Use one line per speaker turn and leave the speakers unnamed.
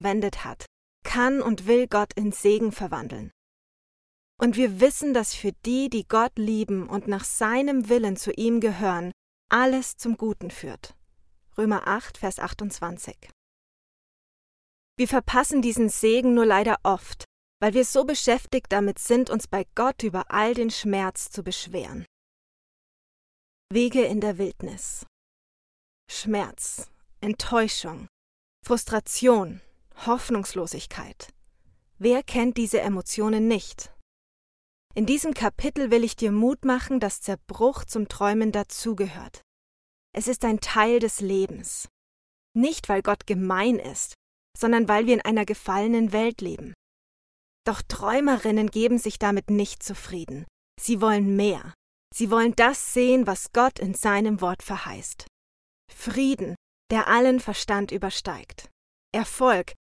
verwendet hat, kann und will Gott in Segen verwandeln. Und wir wissen, dass für die, die Gott lieben und nach seinem Willen zu ihm gehören, alles zum Guten führt. Römer 8, Vers 28. Wir verpassen diesen Segen nur leider oft, weil wir so beschäftigt damit sind, uns bei Gott über all den Schmerz zu beschweren. Wege in der Wildnis. Schmerz, Enttäuschung, Frustration, Hoffnungslosigkeit. Wer kennt diese Emotionen nicht? In diesem Kapitel will ich dir Mut machen, dass Zerbruch zum Träumen dazugehört. Es ist ein Teil des Lebens. Nicht, weil Gott gemein ist, sondern weil wir in einer gefallenen Welt leben. Doch Träumerinnen geben sich damit nicht zufrieden. Sie wollen mehr. Sie wollen das sehen, was Gott in seinem Wort verheißt. Frieden, der allen Verstand übersteigt. Erfolg,